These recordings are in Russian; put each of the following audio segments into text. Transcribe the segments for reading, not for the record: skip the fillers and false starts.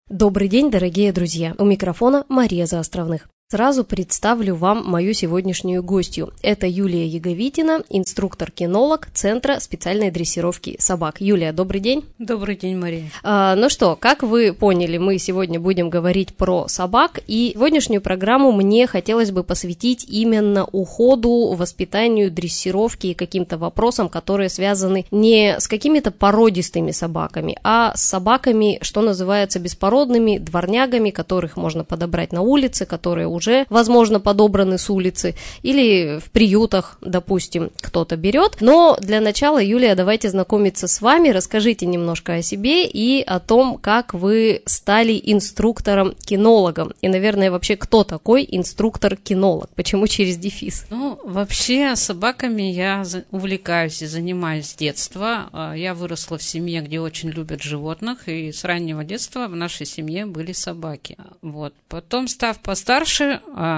Добрый день, дорогие друзья! У микрофона Мария Заостровных. Сразу представлю вам мою сегодняшнюю гостью. Это Юлия Яговитина, инструктор-кинолог Центра специальной дрессировки собак. Юлия, добрый день. Добрый день, Мария. Ну что, как вы поняли, мы сегодня будем говорить про собак, и сегодняшнюю программу мне хотелось бы посвятить именно уходу, воспитанию, дрессировке и каким-то вопросам, которые связаны не с какими-то породистыми собаками, а с собаками, что называется, беспородными, дворнягами, которых можно подобрать на улице, которые уже, возможно, подобраны с улицы, или в приютах, допустим, кто-то берет. Но для начала, Юлия, давайте знакомиться с вами, расскажите немножко о себе и о том, как вы стали инструктором-кинологом. И, наверное, вообще, кто такой инструктор-кинолог? Почему через дефис? Вообще, собаками я увлекаюсь и занимаюсь с детства. Я выросла в семье, где очень любят животных, и с раннего детства в нашей семье были собаки. Потом, став постарше,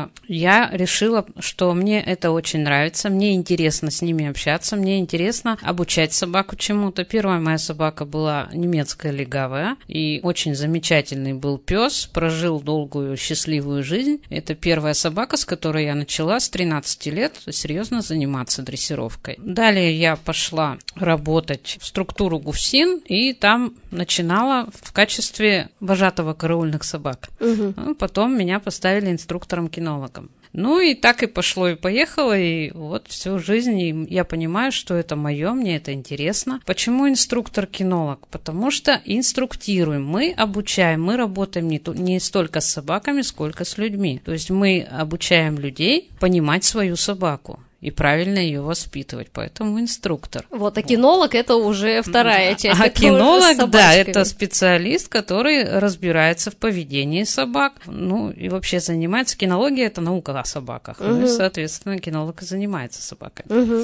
я решила, что мне это очень нравится, мне интересно с ними общаться, мне интересно обучать собаку чему-то. Первая моя собака была немецкая легавая, и очень замечательный был пес, прожил долгую счастливую жизнь. Это первая собака, с которой я начала с 13 лет серьезно заниматься дрессировкой. Далее я пошла работать в структуру ГУФСИН, и там начинала в качестве вожатого караульных собак. Потом меня поставили инструктором-кинологом. И так и пошло, и поехало, и вот всю жизнь я понимаю, что это мое, мне это интересно. Почему инструктор-кинолог? Потому что инструктируем, мы обучаем, мы работаем не столько с собаками, сколько с людьми. То есть мы обучаем людей понимать свою собаку и правильно ее воспитывать, поэтому инструктор. А кинолог – это уже вторая часть. А кинолог, да, это специалист, который разбирается в поведении собак, и вообще занимается. Кинология – это наука о собаках, и, соответственно, кинолог и занимается собаками.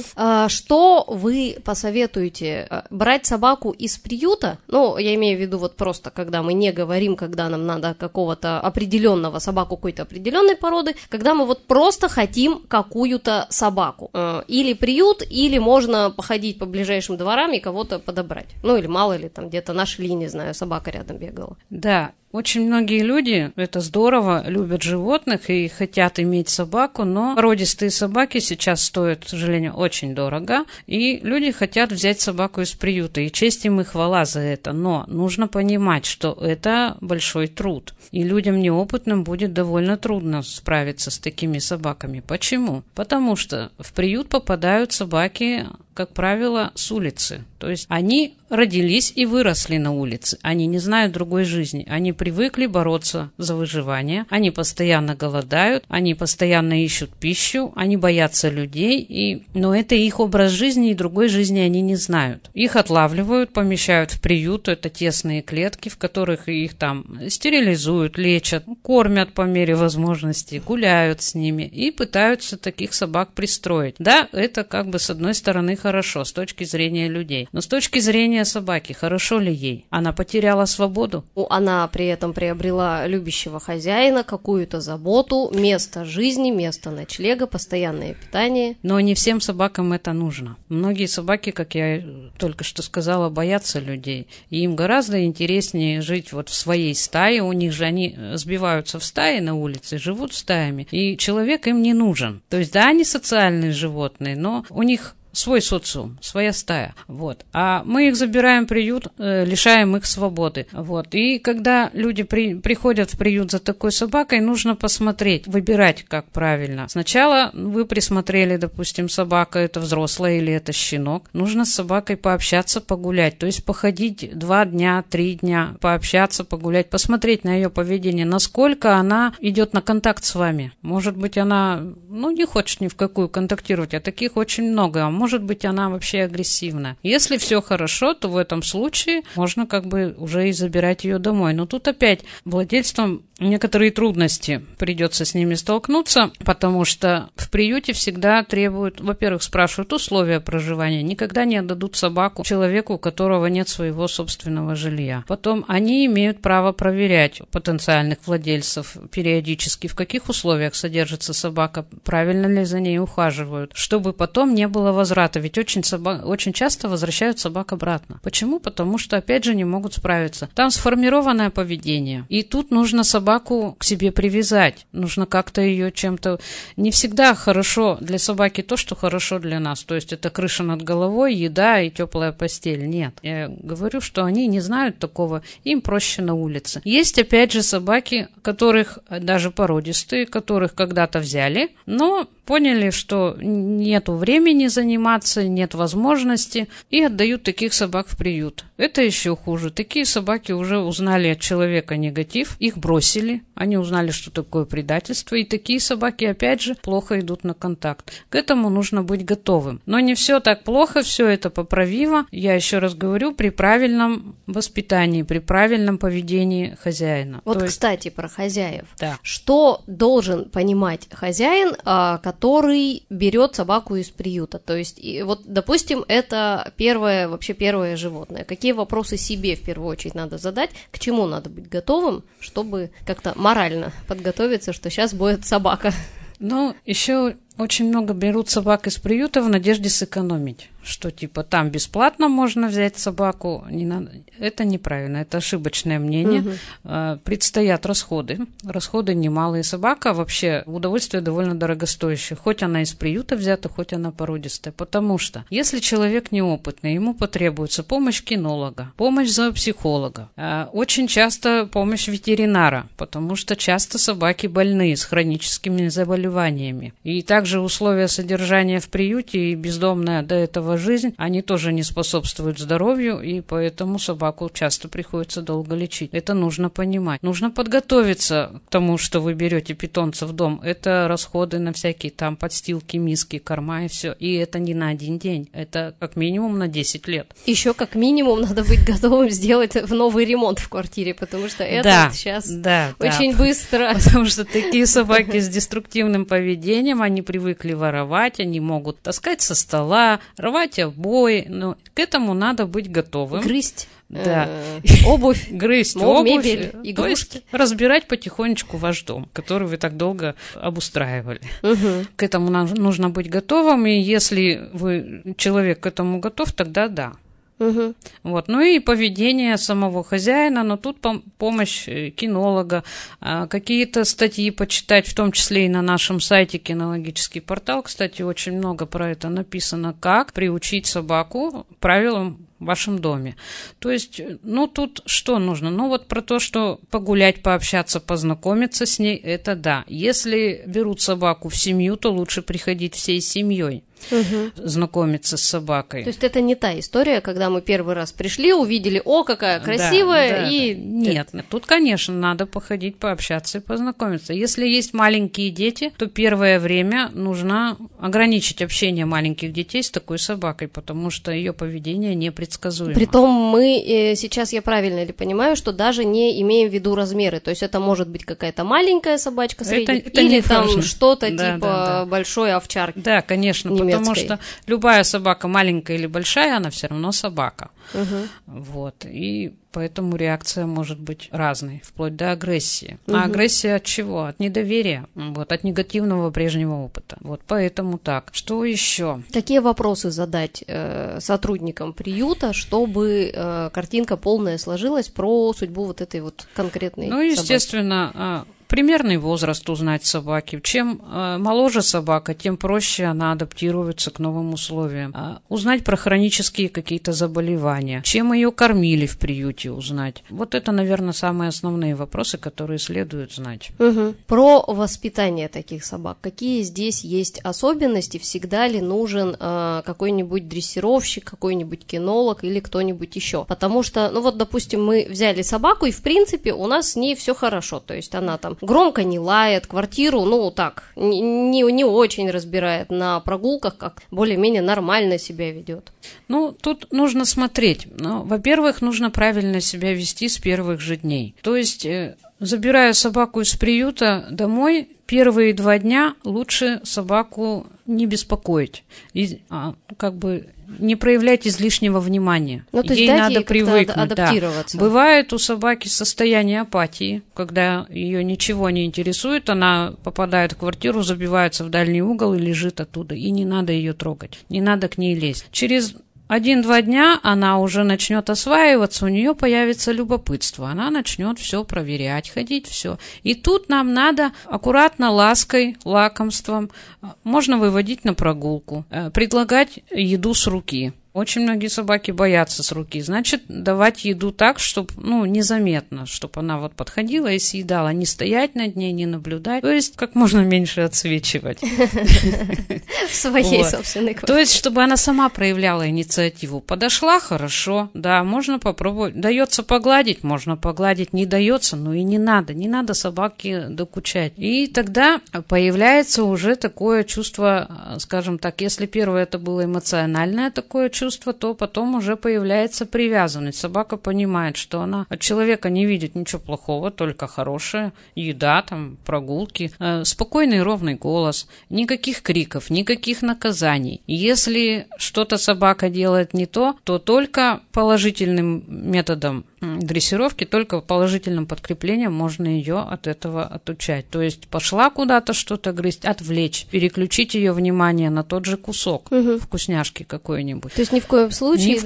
Что вы посоветуете? Брать собаку из приюта? Я имею в виду просто, когда мы не говорим, когда нам надо какого-то определенного собаку какой-то определенной породы, когда мы просто хотим какую-то собаку. Или приют, или можно походить по ближайшим дворам и кого-то подобрать. Или мало ли, там где-то нашли, не знаю, собака рядом бегала. Да, очень многие люди, это здорово, любят животных и хотят иметь собаку, но породистые собаки сейчас стоят, к сожалению, очень дорого, и люди хотят взять собаку из приюта, и честь им и хвала за это, но нужно понимать, что это большой труд, и людям неопытным будет довольно трудно справиться с такими собаками. Почему? Потому что в приют попадают собаки, как правило, с улицы. То есть они родились и выросли на улице. Они не знают другой жизни. Они привыкли бороться за выживание. Они постоянно голодают, они постоянно ищут пищу, они боятся людей. Но это их образ жизни, и другой жизни они не знают. Их отлавливают, помещают в приют. Это тесные клетки, в которых их там стерилизуют, лечат, кормят по мере возможности, гуляют с ними и пытаются таких собак пристроить. Да, это с одной стороны хорошо с точки зрения людей. Но с точки зрения собаки, хорошо ли ей? Она потеряла свободу? Она при этом приобрела любящего хозяина, какую-то заботу, место жизни, место ночлега, постоянное питание. Но не всем собакам это нужно. Многие собаки, как я только что сказала, боятся людей. И им гораздо интереснее жить в своей стае. У них же они сбиваются в стаи на улице, живут стаями. И человек им не нужен. То есть, да, они социальные животные, но у них свой социум, своя стая. А мы их забираем в приют, лишаем их свободы. И когда люди приходят в приют за такой собакой, нужно посмотреть, выбирать, как правильно. Сначала вы присмотрели, допустим, собака, это взрослая или это щенок. Нужно с собакой пообщаться, погулять. То есть походить 2 дня, 3 дня, пообщаться, погулять, посмотреть на ее поведение, насколько она идет на контакт с вами. Может быть, она не хочет ни в какую контактировать, а таких очень много. Может быть, она вообще агрессивна. Если все хорошо, то в этом случае можно уже и забирать ее домой. Но тут опять владельцам некоторые трудности придется с ними столкнуться, потому что в приюте всегда требуют, во-первых, спрашивают условия проживания, никогда не отдадут собаку человеку, у которого нет своего собственного жилья. Потом они имеют право проверять потенциальных владельцев периодически, в каких условиях содержится собака, правильно ли за ней ухаживают, чтобы потом не было возврата, ведь очень часто возвращают собак обратно. Почему? Потому что, опять же, не могут справиться. Там сформированное поведение, и тут нужно собаку к себе привязать, нужно как-то ее чем-то... Не всегда хорошо для собаки то, что хорошо для нас, то есть это крыша над головой, еда и теплая постель. Нет, я говорю, что они не знают такого, им проще на улице. Есть, опять же, собаки, которых, даже породистые, которых когда-то взяли, но поняли, что нету времени заниматься, нет возможности, и отдают таких собак в приют. Это еще хуже. Такие собаки уже узнали от человека негатив, их бросили, они узнали, что такое предательство, и такие собаки, опять же, плохо идут на контакт. К этому нужно быть готовым. Но не все так плохо, все это поправимо. Я еще раз говорю, при правильном воспитании, при правильном поведении хозяина. Вот, кстати, про хозяев. Да. Что должен понимать хозяин, который берет собаку из приюта? То есть, вот, допустим, это первое животное. Какие вопросы себе в первую очередь надо задать, к чему надо быть готовым, чтобы как-то морально подготовиться, что сейчас будет собака? Ну, еще очень много берут собак из приюта в надежде сэкономить, что типа там бесплатно можно взять собаку, не надо. Это неправильно, это ошибочное мнение. Предстоят расходы немалые. Собака вообще удовольствие довольно дорогостоящее, хоть она из приюта взята, хоть она породистая, потому что если человек неопытный, ему потребуется помощь кинолога, помощь зоопсихолога, очень часто помощь ветеринара, потому что часто собаки больные с хроническими заболеваниями. И также условия содержания в приюте и бездомная до этого жизнь, они тоже не способствуют здоровью, и поэтому собаку часто приходится долго лечить. Это нужно понимать. Нужно подготовиться к тому, что вы берете питомца в дом. Это расходы на всякие там подстилки, миски, корма и все. И это не на один день. Это как минимум на 10 лет. Еще как минимум надо быть готовым сделать новый ремонт в квартире, потому что это сейчас очень быстро. Потому что такие собаки с деструктивным поведением, они привыкли воровать, они могут таскать со стола, рвать обои, но к этому надо быть готовым. Грызть обувь, грызть обувь, мебель, игрушки. То есть разбирать потихонечку ваш дом, который вы так долго обустраивали. К этому нужно быть готовым, и если человек к этому готов, тогда да. Вот. Ну и поведение самого хозяина, но тут помощь кинолога, какие-то статьи почитать, в том числе и на нашем сайте кинологический портал, кстати, очень много про это написано, как приучить собаку правилам в вашем доме. То есть, тут что нужно? Вот про то, что погулять, пообщаться, познакомиться с ней, это да. Если берут собаку в семью, то лучше приходить всей семьей. Знакомиться с собакой. То есть это не та история, когда мы первый раз пришли, увидели, какая красивая, Нет, тут, конечно, надо походить, пообщаться и познакомиться. Если есть маленькие дети, то первое время нужно ограничить общение маленьких детей с такой собакой, потому что ее поведение непредсказуемо. Притом мы сейчас, я правильно ли понимаю, что даже не имеем в виду размеры, то есть это может быть какая-то маленькая собачка средняя, или там важно. Что-то типа большой овчарки. Да, конечно, потому что любая собака, маленькая или большая, она все равно собака. Вот. И поэтому реакция может быть разной, вплоть до агрессии. А агрессия от чего? От недоверия, от негативного прежнего опыта. Вот поэтому так. Что еще? Какие вопросы задать сотрудникам приюта, чтобы картинка полная сложилась про судьбу вот этой вот конкретной собаки? Естественно, примерный возраст узнать собаки. Чем моложе собака, тем проще она адаптируется к новым условиям. Узнать про хронические какие-то заболевания. Чем ее кормили в приюте узнать. Вот это, наверное, самые основные вопросы, которые следует знать. Про воспитание таких собак. Какие здесь есть особенности? Всегда ли нужен какой-нибудь дрессировщик, какой-нибудь кинолог или кто-нибудь еще? Потому что, допустим, мы взяли собаку, и, в принципе, у нас с ней все хорошо. То есть она там там громко не лает, квартиру, ну, так, не очень разбирает, на прогулках как более-менее нормально себя ведет? Ну, тут нужно смотреть. Ну, во-первых, нужно правильно себя вести с первых же дней. То есть, забирая собаку из приюта домой, первые 2 дня лучше собаку не беспокоить. И, не проявлять излишнего внимания. Ну, то есть ей надо привыкнуть. адаптироваться. Да. Бывает у собаки состояние апатии, когда ее ничего не интересует, она попадает в квартиру, забивается в дальний угол и лежит оттуда. И не надо ее трогать, не надо к ней лезть. Через 1-2 дня она уже начнет осваиваться, у нее появится любопытство, она начнет все проверять, ходить, все. И тут нам надо аккуратно, лаской, лакомством, можно выводить на прогулку, предлагать еду с руки. Очень многие собаки боятся с руки. Значит, давать еду так, чтобы, незаметно, чтобы она вот подходила и съедала. Не стоять над ней, не наблюдать. То есть, как можно меньше отсвечивать. В своей собственной квартире. То есть, чтобы она сама проявляла инициативу. Подошла, хорошо, да, можно попробовать. Дается погладить, можно погладить. Не дается, и не надо собаке докучать. И тогда появляется уже такое чувство, скажем так, если первое это было эмоциональное такое чувство, то потом уже появляется привязанность. Собака понимает, что она от человека не видит ничего плохого, только хорошее, еда, там, прогулки, спокойный ровный голос, никаких криков, никаких наказаний. Если что-то собака делает не то только положительным методом дрессировки, только положительным подкреплением можно ее от этого отучать. То есть пошла куда-то что-то грызть, отвлечь, переключить ее внимание на тот же кусок вкусняшки какой-нибудь. То есть ни в коем случае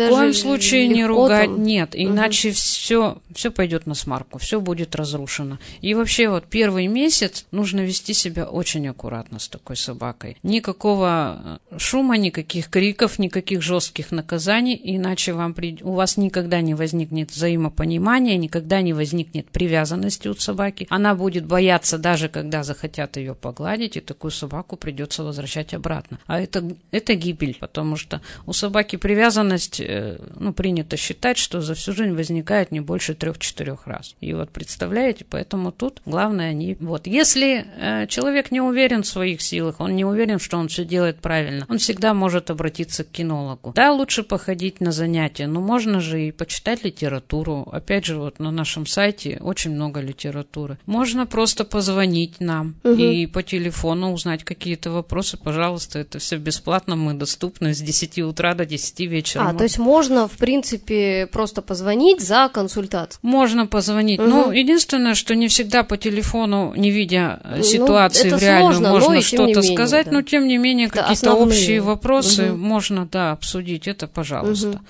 не ругать, нет, иначе все пойдет на смарку, все будет разрушено. И вообще вот первый месяц нужно вести себя очень аккуратно с такой собакой. Никакого шума, никаких криков, никаких жестких наказаний, иначе у вас никогда не возникнет взаимопонимания, никогда не возникнет привязанности у собаки. Она будет бояться даже когда захотят ее погладить, и такую собаку придется возвращать обратно. А это гибель, потому что у собаки привязанность, принято считать, что за всю жизнь возникает не больше 3-4 раз. И вот представляете, поэтому тут главное если человек не уверен в своих силах, он не уверен, что он все делает правильно, он всегда может обратиться к кинологу. Да, лучше походить на занятия, но можно же и почитать литературу. Опять же, вот на нашем сайте очень много литературы. Можно просто позвонить нам и по телефону узнать какие-то вопросы. Пожалуйста, это все бесплатно, мы доступны с 10 утра до 10 вечера. То есть можно, в принципе, просто позвонить за консультацией? Можно позвонить. Единственное, что не всегда по телефону, не видя ситуации в реальную, можно что-то сказать, но тем не менее какие-то общие вопросы можно, обсудить. Это пожалуйста.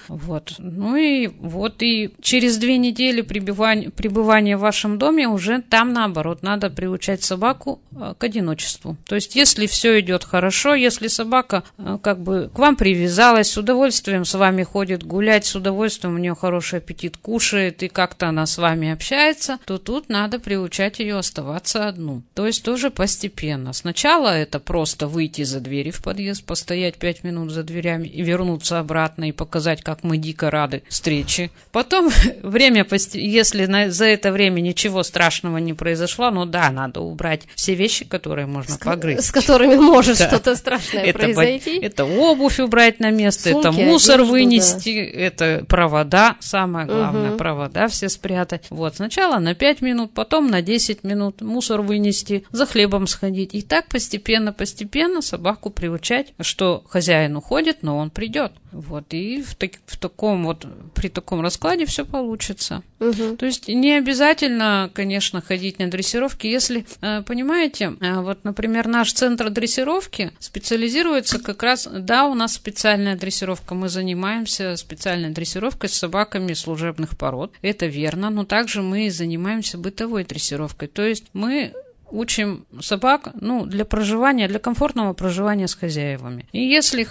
И через 2 недели пребывания в вашем доме уже там, наоборот, надо приучать собаку к одиночеству. То есть, если все идет хорошо, если собака к вам привязалась, с удовольствием с вами ходит гулять, с удовольствием у нее хороший аппетит, кушает, и как-то она с вами общается, то тут надо приучать ее оставаться одну. То есть, тоже постепенно. Сначала это просто выйти за двери в подъезд, постоять 5 минут за дверями и вернуться обратно и показать, как мы дико рады встрече. Потом если за это время ничего страшного не произошло, надо убрать все вещи, которые можно погрызть. С которыми может что-то страшное произойти. Это обувь убрать на место, сумки, это мусор вынести, это провода, самое главное, провода все спрятать. Сначала на 5 минут, потом на 10 минут мусор вынести, за хлебом сходить. И так постепенно собаку приучать, что хозяин уходит, но он придет. И при таком раскладе все получится. То есть не обязательно, конечно, ходить на дрессировки, если, понимаете, например, наш центр дрессировки специализируется как раз, у нас специальная дрессировка, мы занимаемся специальной дрессировкой с собаками служебных пород, это верно, но также мы занимаемся бытовой дрессировкой, то есть мы учим собак, для проживания, для комфортного проживания с хозяевами. И если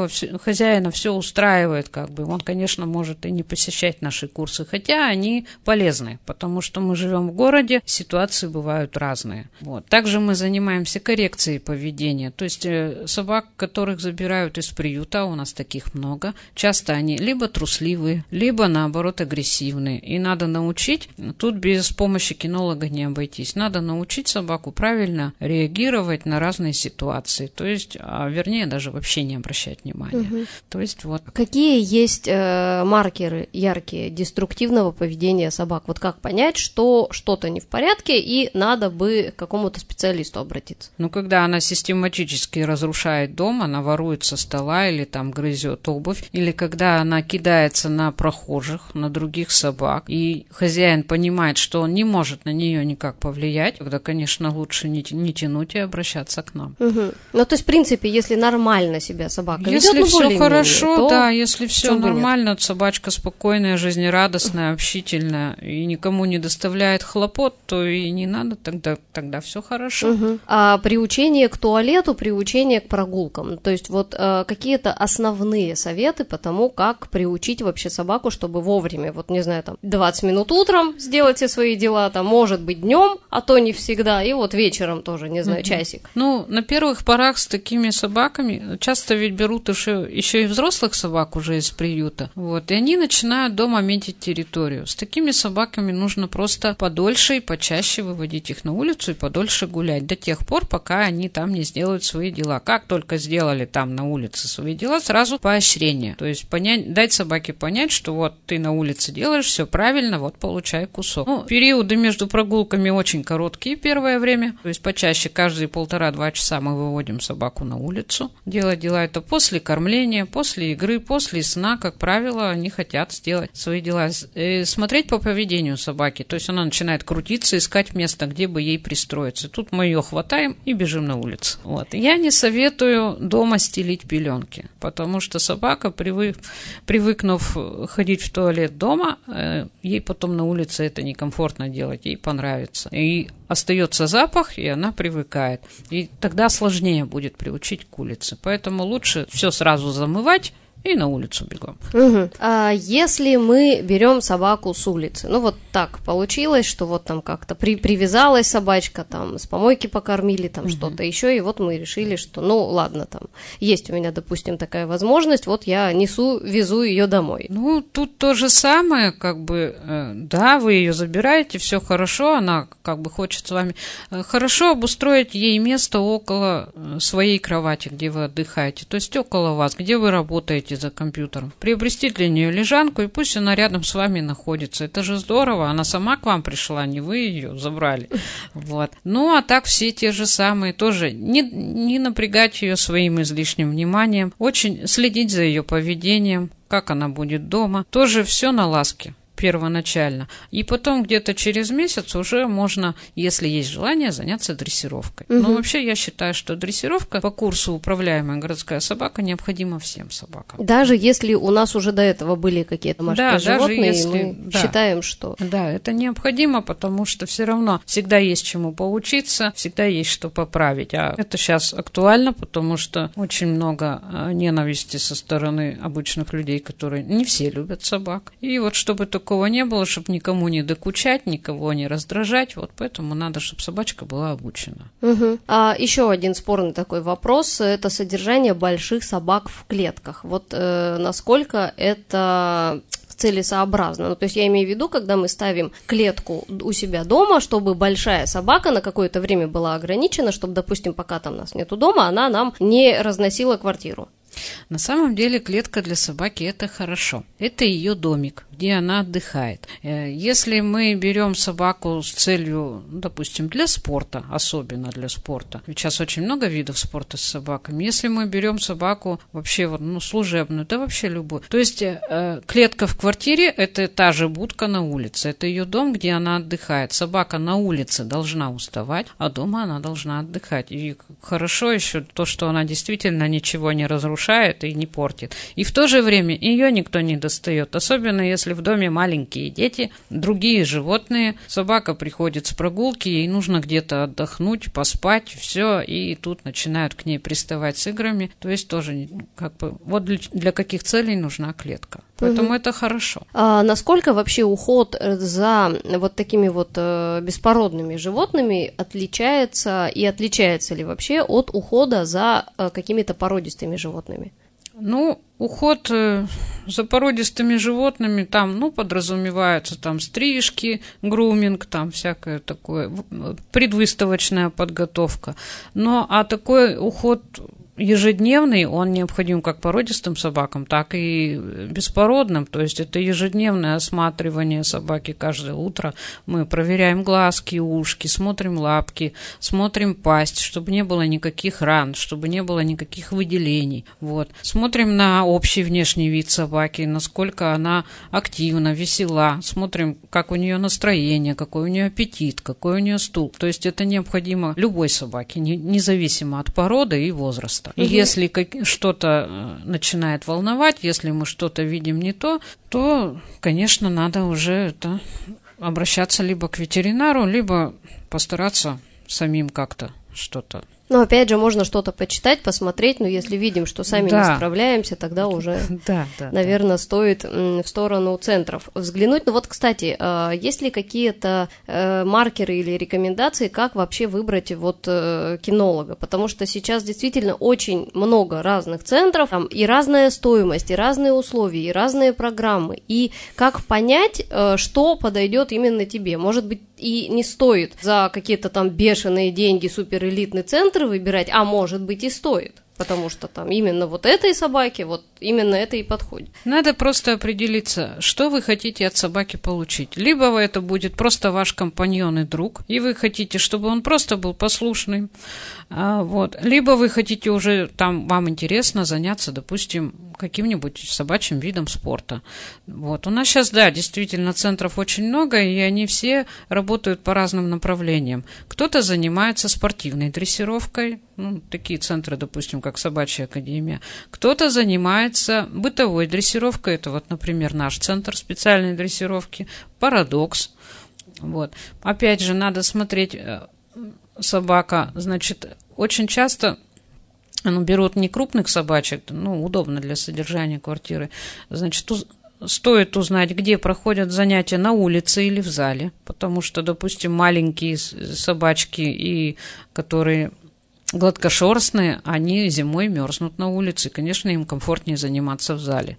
хозяина все устраивает, он, конечно, может и не посещать наши курсы, хотя они полезны, потому что мы живем в городе, ситуации бывают разные. Вот. Также мы занимаемся коррекцией поведения, то есть собак, которых забирают из приюта, у нас таких много, часто они либо трусливые, либо, наоборот, агрессивные. И надо научить, тут без помощи кинолога не обойтись, надо научить собаку правильно реагировать на разные ситуации, то есть, вернее, даже вообще не обращать внимания. Угу. То есть вот. Какие есть маркеры яркие деструктивного поведения собак? Вот как понять, что что-то не в порядке и надо бы к какому-то специалисту обратиться? Когда она систематически разрушает дом, она ворует со стола или там грызет обувь, или когда она кидается на прохожих, на других собак, и хозяин понимает, что он не может на нее никак повлиять, тогда, конечно, лучше не тянуть и обращаться к нам. Угу. То есть, в принципе, если нормально себя собака ведет, если все хорошо, то да, если все нормально, собачка спокойная, жизнерадостная, общительная и никому не доставляет хлопот, то и не надо, тогда все хорошо. Угу. А приучение к туалету, приучение к прогулкам, то есть вот какие-то основные советы по тому, как приучить вообще собаку, чтобы вовремя, 20 минут утром сделать все свои дела, может быть днем, а то не всегда, и вечером тоже, часик. На первых порах с такими собаками часто ведь берут еще и взрослых собак уже из приюта, и они начинают дома метить территорию. С такими собаками нужно просто подольше и почаще выводить их на улицу и подольше гулять, до тех пор, пока они там не сделают свои дела. Как только сделали там на улице свои дела, сразу поощрение. То есть дать собаке понять, что ты на улице делаешь все правильно, получай кусок. Периоды между прогулками очень короткие первое время, то есть почаще каждые 1,5-2 часа мы выводим собаку на улицу. Делать дела это после кормления, после игры, после сна, как правило, они хотят сделать свои дела. Смотреть по поведению собаки, то есть она начинает крутиться, искать место, где бы ей пристроиться. Тут мы ее хватаем и бежим на улицу. Я не советую дома стелить пеленки, потому что собака, привыкнув ходить в туалет дома, ей потом на улице это некомфортно делать, ей понравится. И остается запах, и она привыкает. И тогда сложнее будет приучить к улице. Поэтому лучше все сразу замывать и на улицу бегом. Угу. А если мы берем собаку с улицы, так получилось, что там как-то привязалась собачка, с помойки покормили, что-то еще, и мы решили, что ладно, есть у меня, допустим, такая возможность, я везу ее домой. Тут то же самое, да, вы ее забираете, все хорошо, она хочет с вами хорошо обустроить ей место около своей кровати, где вы отдыхаете, то есть около вас, где вы работаете за компьютером. Приобрести для нее лежанку, и пусть она рядом с вами находится. Это же здорово, она сама к вам пришла, не вы ее забрали. А так все те же самые, тоже не напрягать ее своим излишним вниманием, очень следить за ее поведением, как она будет дома, тоже все на ласке. Первоначально. И потом где-то через месяц уже можно, если есть желание, заняться дрессировкой. Угу. Но вообще я считаю, что дрессировка по курсу «Управляемая городская собака» необходима всем собакам. Даже если у нас уже до этого были какие-то домашние животные, мы считаем, что... Да, это необходимо, потому что все равно всегда есть чему поучиться, всегда есть что поправить. А это сейчас актуально, потому что очень много ненависти со стороны обычных людей, которые не все любят собак. И чтобы такого не было, чтобы никому не докучать, никого не раздражать, поэтому надо, чтобы собачка была обучена. Угу. Еще один спорный такой вопрос, это содержание больших собак в клетках. Насколько это целесообразно. То есть я имею в виду, когда мы ставим клетку у себя дома, чтобы большая собака на какое-то время была ограничена, чтобы, допустим, пока нас нету дома, она нам не разносила квартиру. На самом деле клетка для собаки – это хорошо. Это ее домик, где она отдыхает. Если мы берем собаку с целью, допустим, для спорта, особенно для спорта, ведь сейчас очень много видов спорта с собаками. Если мы берем собаку вообще служебную, да вообще любую. То есть клетка в квартире – это та же будка на улице. Это ее дом, где она отдыхает. Собака на улице должна уставать, а дома она должна отдыхать. И хорошо еще то, что она действительно ничего не разрушает, разрушает и не портит. И в то же время ее никто не достает, особенно если в доме маленькие дети, другие животные. Собака приходит с прогулки, ей нужно где-то отдохнуть, поспать, все, и тут начинают к ней приставать с играми. То есть тоже как бы вот для каких целей нужна клетка. Поэтому это хорошо. А насколько вообще уход за вот такими вот беспородными животными отличается ли вообще от ухода за какими-то породистыми животными? Ну, уход за породистыми животными, там, подразумеваются там стрижки, груминг, там всякое такое, предвыставочная подготовка. А такой уход ежедневный, он необходим как породистым собакам, так и беспородным. То есть это ежедневное осматривание собаки каждое утро. Мы проверяем глазки, ушки, смотрим лапки, смотрим пасть, чтобы не было никаких ран, чтобы не было никаких выделений. Вот. Смотрим на общий внешний вид собаки, насколько она активна, весела. Смотрим, как у нее настроение, какой у нее аппетит, какой у нее стул. То есть это необходимо любой собаке, независимо от породы и возраста. И если что-то начинает волновать, если мы что-то видим не то, конечно, надо уже обращаться либо к ветеринару, либо постараться самим как-то что-то. Но опять же, можно что-то почитать, посмотреть, но если видим, что сами не справляемся, тогда уже, наверное, стоит в сторону центров взглянуть. Ну вот, кстати, есть ли какие-то маркеры или рекомендации, как вообще выбрать кинолога? Потому что сейчас действительно очень много разных центров, там и разная стоимость, и разные условия, и разные программы. И как понять, что подойдет именно тебе? Может быть, и не стоит за какие-то там бешеные деньги суперэлитный центр выбирать, а может быть и стоит, потому что там именно вот этой собаке вот именно это и подходит. Надо просто определиться, что вы хотите от собаки получить. Либо это будет просто ваш компаньон и друг, и вы хотите, чтобы он просто был послушным, либо вы хотите уже, вам интересно заняться, допустим, каким-нибудь собачьим видом спорта. У нас сейчас, действительно, центров очень много, и они все работают по разным направлениям. Кто-то занимается спортивной дрессировкой, такие центры, допустим, как Собачья академия. Кто-то занимается бытовой дрессировкой, это например, наш центр специальной дрессировки, Парадокс. Опять же, надо смотреть, собака, очень часто берут не крупных собачек, удобно для содержания квартиры, стоит узнать, где проходят занятия, на улице или в зале, потому что, допустим, маленькие собачки, которые гладкошерстные, они зимой мерзнут на улице, и, конечно, им комфортнее заниматься в зале.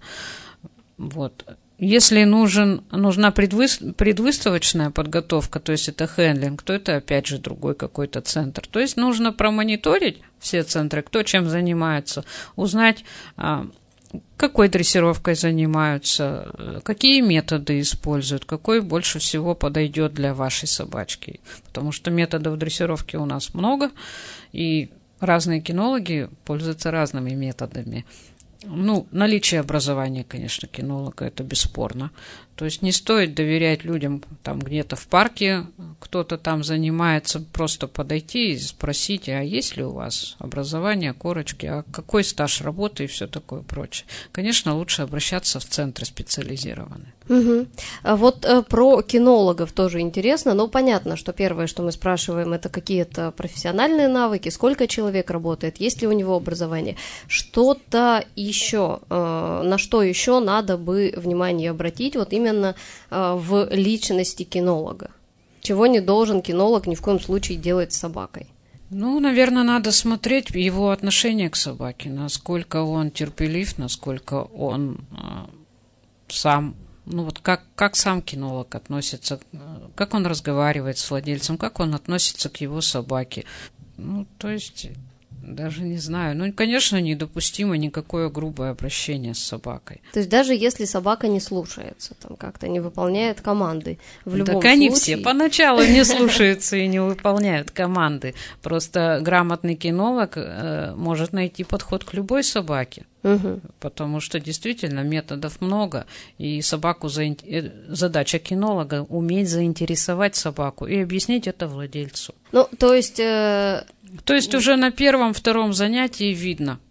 Если нужна предвыставочная подготовка, то есть это хендлинг, то это опять же другой какой-то центр. То есть нужно промониторить все центры, кто чем занимается, узнать, какой дрессировкой занимаются, какие методы используют, какой больше всего подойдет для вашей собачки. Потому что методов дрессировки у нас много, и разные кинологи пользуются разными методами. Наличие образования, конечно, кинолога, это бесспорно. То есть не стоит доверять людям там где-то в парке, кто-то там занимается, просто подойти и спросить, а есть ли у вас образование, корочки, а какой стаж работы и все такое прочее. Конечно, лучше обращаться в центры специализированные. Про кинологов тоже интересно, но понятно, что первое, что мы спрашиваем, это какие-то профессиональные навыки, сколько человек работает, есть ли у него образование, что-то еще, на что еще надо бы внимание обратить, именно в личности кинолога. Чего не должен кинолог ни в коем случае делать с собакой? Наверное, надо смотреть его отношение к собаке, насколько он терпелив, насколько он сам, как сам кинолог относится, как он разговаривает с владельцем, как он относится к его собаке. То есть, даже не знаю. Конечно, недопустимо никакое грубое обращение с собакой. То есть даже если собака не слушается, как-то не выполняет команды, в любом случае... Так они все поначалу не слушаются и не выполняют команды. Просто грамотный кинолог может найти подход к любой собаке. Потому что действительно методов много, и задача кинолога уметь заинтересовать собаку и объяснить это владельцу. То есть уже на первом-втором занятии видно,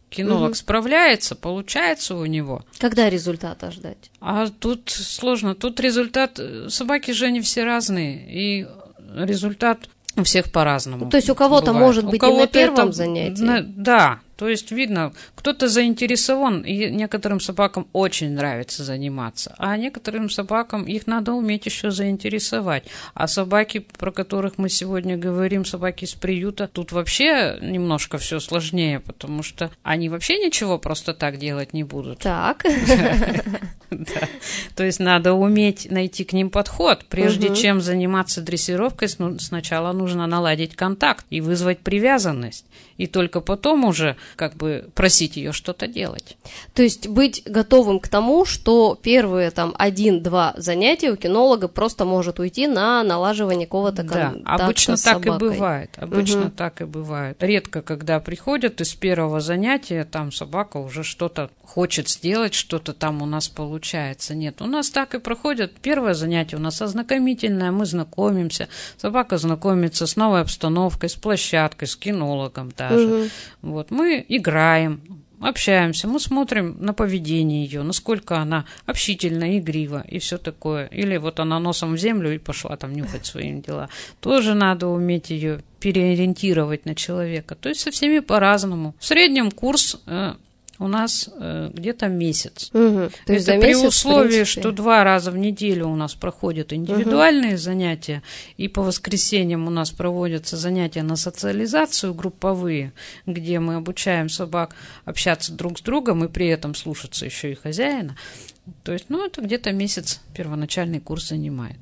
Кинолог справляется, получается у него. Когда результата ждать? А тут сложно. Тут результат... Собаки же они все разные, и результат у всех по-разному. То есть у кого-то бывает. может быть и на первом занятии? Да, то есть видно, кто-то заинтересован, и некоторым собакам очень нравится заниматься, а некоторым собакам их надо уметь еще заинтересовать. А собаки, про которых мы сегодня говорим, собаки из приюта, тут вообще немножко все сложнее, потому что они вообще ничего просто так делать не будут. Так. Да. То есть надо уметь найти к ним подход. Прежде чем заниматься дрессировкой, сначала нужно наладить контакт и вызвать привязанность. И только потом уже как бы просить ее что-то делать. То есть быть готовым к тому, что первые там 1-2 занятия у кинолога просто может уйти на налаживание какого-то контакта обычно с так собакой. и бывает. Обычно так и бывает. Редко, когда приходят из первого занятия, там собака уже что-то хочет сделать, что-то там у нас получается. Нет, у нас так и проходит. Первое занятие у нас ознакомительное, мы знакомимся, собака знакомится с новой обстановкой, с площадкой, с кинологом даже. Вот, мы играем, общаемся, мы смотрим на поведение ее, насколько она общительна, игрива и все такое. Или вот она носом в землю и пошла там нюхать свои дела. Тоже надо уметь ее переориентировать на человека. То есть со всеми по-разному. В среднем курс у нас где-то месяц. То есть это при месяц, условии, что 2 раза в неделю у нас проходят индивидуальные занятия, и по воскресеньям у нас проводятся занятия на социализацию групповые, где мы обучаем собак общаться друг с другом и при этом слушаться еще и хозяина. То есть, это где-то месяц первоначальный курс занимает.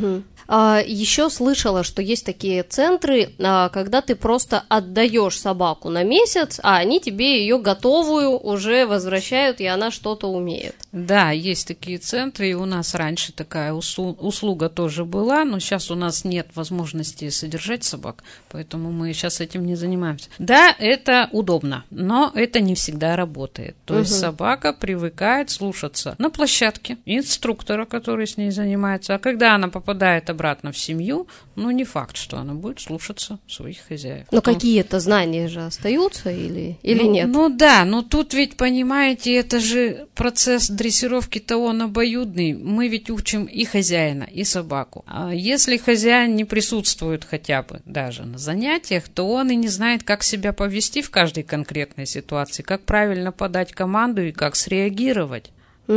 Еще слышала, что есть такие центры, когда ты просто отдаешь собаку на месяц, а они тебе ее готовую уже возвращают, и она что-то умеет. Да, есть такие центры, и у нас раньше такая услуга тоже была, но сейчас у нас нет возможности содержать собак, поэтому мы сейчас этим не занимаемся. Да, это удобно, но это не всегда работает. То есть собака привыкает слушаться на площадке инструктора, который с ней занимается, а когда она попадает обратно в семью, не факт, что она будет слушаться своих хозяев. Но какие-то знания же остаются или нет? Но тут ведь, понимаете, это же процесс дрессировки-то он обоюдный. Мы ведь учим и хозяина, и собаку. А если хозяин не присутствует хотя бы даже на занятиях, то он и не знает, как себя повести в каждой конкретной ситуации, как правильно подать команду и как среагировать.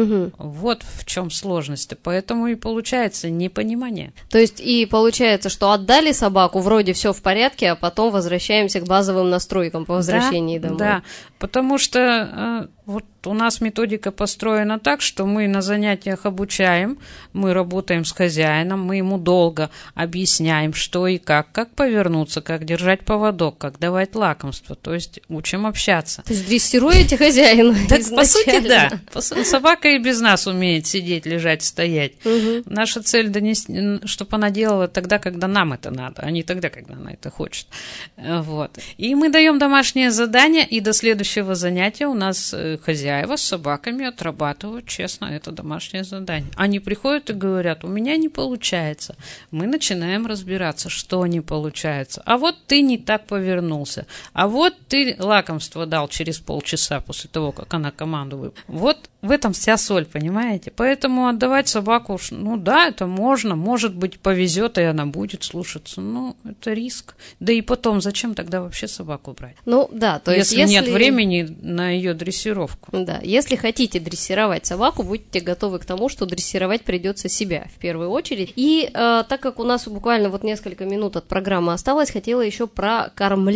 Вот в чем сложность. Поэтому и получается непонимание. То есть и получается, что отдали собаку, вроде все в порядке, а потом возвращаемся к базовым настройкам по возвращении домой. Да, потому что вот у нас методика построена так, что мы на занятиях обучаем, мы работаем с хозяином, мы ему долго объясняем, что и как повернуться, как держать поводок, как давать лакомство, то есть учим общаться. То есть дрессируете хозяина? Так, по сути, да. Собака и без нас умеет сидеть, лежать, стоять. Наша цель донести, чтобы она делала тогда, когда нам это надо, а не тогда, когда она это хочет. Вот. И мы даем домашнее задание, и до следующего занятия у нас хозяева с собаками отрабатывают честно это домашнее задание. Они приходят и говорят: у меня не получается. Мы начинаем разбираться, что не получается. А вот ты не так повернулся. А вот ты лакомство дал через полчаса после того, как она команду выполнила. Вот в этом вся соль, понимаете? Поэтому отдавать собаку, это можно. Может быть, повезет, и она будет слушаться. Это риск. Да и потом, зачем тогда вообще собаку брать? То есть если нет времени на ее дрессировку. Да, если хотите дрессировать собаку, будьте готовы к тому, что дрессировать придется себя в первую очередь. И так как у нас буквально несколько минут от программы осталось, хотела еще про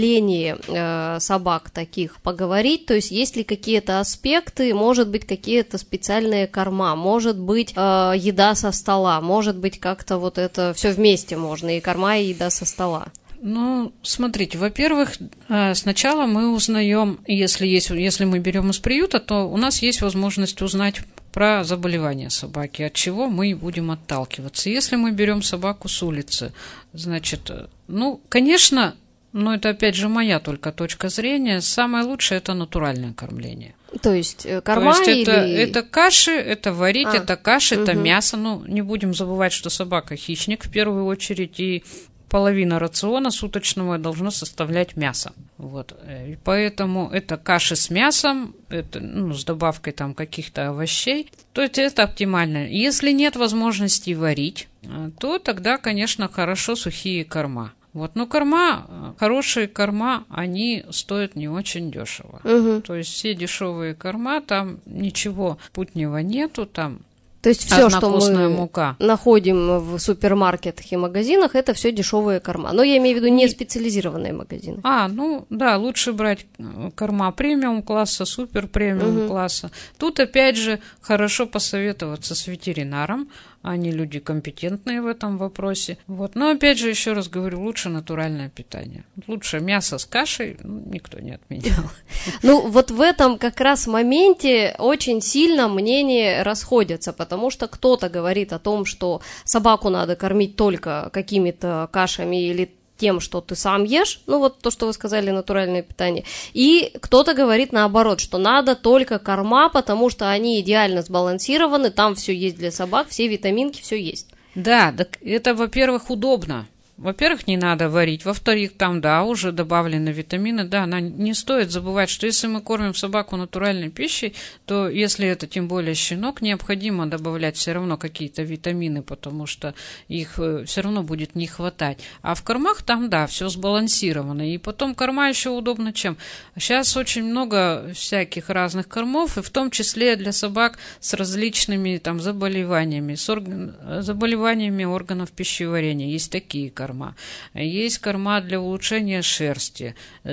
кормление собак таких поговорить. То есть есть ли какие-то аспекты, может быть, какие-то специальные корма, может быть, еда со стола, может быть, как-то это все вместе можно, и корма, и еда со стола. Смотрите, во-первых, сначала мы узнаем, если мы берем из приюта, то у нас есть возможность узнать про заболевания собаки, от чего мы будем отталкиваться. Если мы берем собаку с улицы, значит, конечно, это опять же моя только точка зрения, самое лучшее – это натуральное кормление. То есть корма это каши, это варить, это каши, это мясо. Не будем забывать, что собака хищник в первую очередь, и половина рациона суточного должно составлять мясо. Вот. И поэтому это каши с мясом, это, с добавкой там каких-то овощей, то есть это оптимально. Если нет возможности варить, то тогда, конечно, хорошо сухие корма. Вот, но хорошие корма, они стоят не очень дешево. То есть все дешевые корма, там ничего путнего нету, там то есть все, что мы мука находим в супермаркетах и магазинах, это все дешевые корма. Но я имею в виду не специализированные магазины. Лучше брать корма премиум класса, супер премиум класса. Тут опять же хорошо посоветоваться с ветеринаром. Они люди компетентные в этом вопросе. Вот. Но опять же, еще раз говорю, лучше натуральное питание. Лучше мясо с кашей никто не отменял. Вот в этом как раз моменте очень сильно мнения расходятся, потому что кто-то говорит о том, что собаку надо кормить только какими-то кашами или тем, что ты сам ешь, то, что вы сказали, натуральное питание, и кто-то говорит наоборот, что надо только корма, потому что они идеально сбалансированы, там все есть для собак, все витаминки, все есть. Да, так это, во-первых, удобно. Во-первых, не надо варить. Во-вторых, там, уже добавлены витамины. Да, не стоит забывать, что если мы кормим собаку натуральной пищей, то если это тем более щенок, необходимо добавлять все равно какие-то витамины, потому что их все равно будет не хватать. А в кормах там, все сбалансировано. И потом корма еще удобно чем? Сейчас очень много всяких разных кормов, и в том числе для собак с различными заболеваниями, заболеваниями органов пищеварения. Есть такие корма. Есть корма для улучшения шерсти,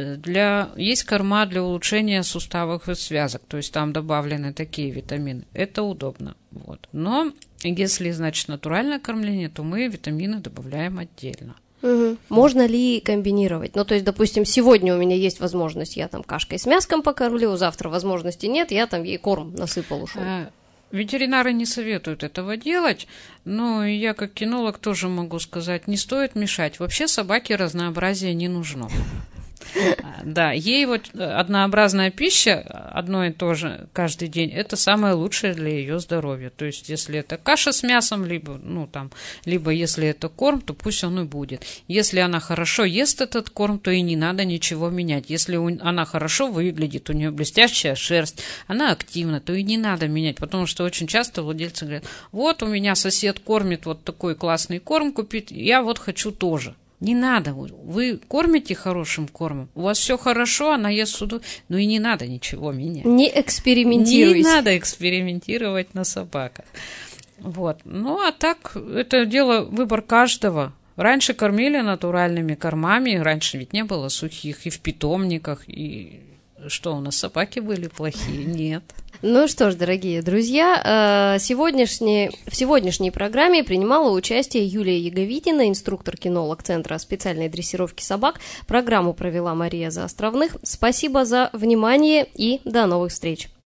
есть корма для улучшения суставов и связок, то есть там добавлены такие витамины. Это удобно. Вот. Но если, натуральное кормление, то мы витамины добавляем отдельно. Можно ли комбинировать? То есть, допустим, сегодня у меня есть возможность, я кашкой с мяском покормлю, завтра возможности нет, я ей корм насыпал, ушел. Ветеринары не советуют этого делать, но я как кинолог тоже могу сказать, не стоит мешать. Вообще собаке разнообразие не нужно. Да, ей однообразная пища, одно и то же каждый день, это самое лучшее для ее здоровья. То есть, если это каша с мясом, либо если это корм, то пусть он и будет. Если она хорошо ест этот корм, то и не надо ничего менять. Если она хорошо выглядит, у нее блестящая шерсть, она активна, то и не надо менять, потому что очень часто владельцы говорят, у меня сосед кормит такой классный корм купить, я хочу тоже. Не надо, вы кормите хорошим кормом, у вас все хорошо, она ест суду, и не надо ничего менять. Не экспериментируйте. Не надо экспериментировать на собаках. Вот. А так, это выбор каждого. Раньше кормили натуральными кормами, раньше ведь не было сухих и в питомниках, и что, у нас собаки были плохие? Нет. Что ж, дорогие друзья, в сегодняшней программе принимала участие Юлия Яговитина, инструктор-кинолог Центра специальной дрессировки собак. Программу провела Мария Заостровных. Спасибо за внимание и до новых встреч.